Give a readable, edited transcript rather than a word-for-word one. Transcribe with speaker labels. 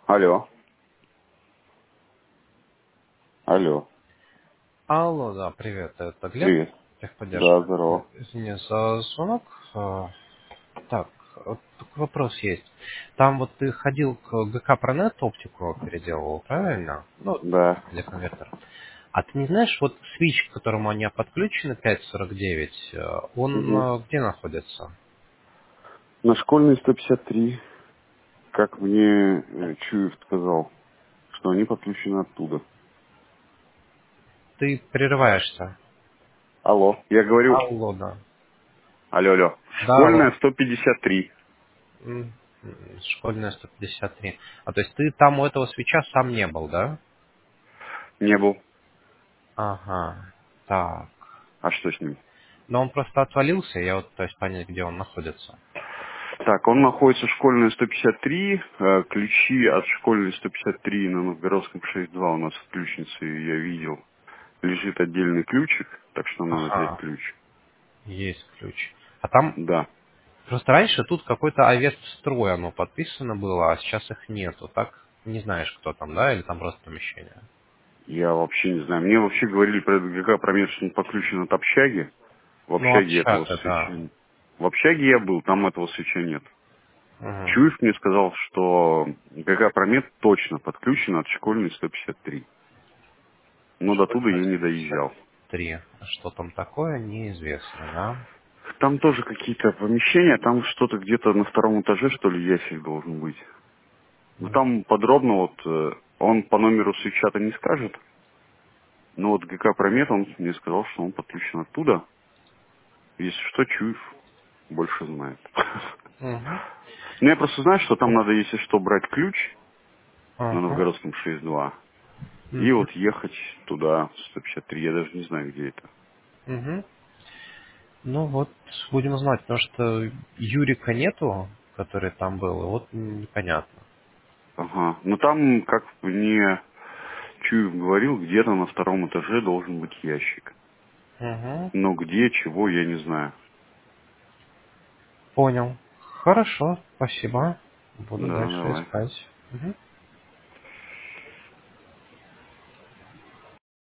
Speaker 1: Алло, алло,
Speaker 2: Алло, да, привет, это Глеб,
Speaker 1: привет. Да,
Speaker 2: техподдержка.
Speaker 1: здорово.
Speaker 2: Извини за звонок. Так, вот такой вопрос есть. Там вот ты ходил к ГК Пронет, оптику переделывал, правильно? Ну,
Speaker 1: Да.
Speaker 2: для конвертера. А ты не знаешь, вот свич, к которому они подключены, 549, он
Speaker 1: Угу.
Speaker 2: где находится?
Speaker 1: На школьной 153, как мне Чуев сказал, что они подключены оттуда.
Speaker 2: Ты прерываешься.
Speaker 1: Алло, я говорю,
Speaker 2: Алло, да.
Speaker 1: алло, алло.
Speaker 2: Да,
Speaker 1: Школьная
Speaker 2: алло.
Speaker 1: 153.
Speaker 2: Школьная 153. А то есть ты там у этого свеча сам не был, да?
Speaker 1: Не был.
Speaker 2: Ага. Так.
Speaker 1: А что с ним?
Speaker 2: Но он просто отвалился, я вот пытаюсь понять, где он находится.
Speaker 1: Так, он находится школьная 153, ключи от школьной 153 на Новгородском 6.2 у нас в ключнице, я видел. Лежит отдельный ключик, так что надо взять
Speaker 2: Ага,
Speaker 1: ключ.
Speaker 2: есть ключ. А там
Speaker 1: Да.
Speaker 2: просто раньше тут какой-то Авестстрой оно подписано было, а сейчас их нету. Так не знаешь, кто там, да, или там просто помещение?
Speaker 1: Я вообще не знаю. Мне вообще говорили про этот ГК Промет, что он подключен от общаги. В
Speaker 2: Ну,
Speaker 1: общаге этого
Speaker 2: общага,
Speaker 1: свеча
Speaker 2: да.
Speaker 1: нет. В общаге я был, там этого свеча нет.
Speaker 2: Угу.
Speaker 1: Чуев мне сказал, что ГК Промет точно подключен от школьной 153. Но до туда
Speaker 2: Школьная
Speaker 1: я не доезжал.
Speaker 2: 153. А что там такое, неизвестно, да?
Speaker 1: Там тоже какие-то помещения, там что-то где-то на втором этаже, что ли, ящик должен быть. Ну там подробно вот, он по номеру свеча-то не скажет, но вот ГК Промет, он мне сказал, что он подключен оттуда. Если что, Чуев больше знает.
Speaker 2: Угу.
Speaker 1: Ну, я просто знаю, что там надо, если что, брать ключ на
Speaker 2: Ага.
Speaker 1: Новгородском 6.2 и
Speaker 2: Угу.
Speaker 1: вот ехать туда, 153. Я даже не знаю, где это.
Speaker 2: Угу. Ну вот, будем знать, потому что Юрика нету, который там был, и вот непонятно.
Speaker 1: Ага. Но там, как мне Чуев говорил, где-то на втором этаже должен быть ящик.
Speaker 2: Угу.
Speaker 1: Но где, чего, я не знаю.
Speaker 2: Понял. Хорошо, спасибо. Буду
Speaker 1: Да,
Speaker 2: дальше
Speaker 1: давай.
Speaker 2: искать. Мгм.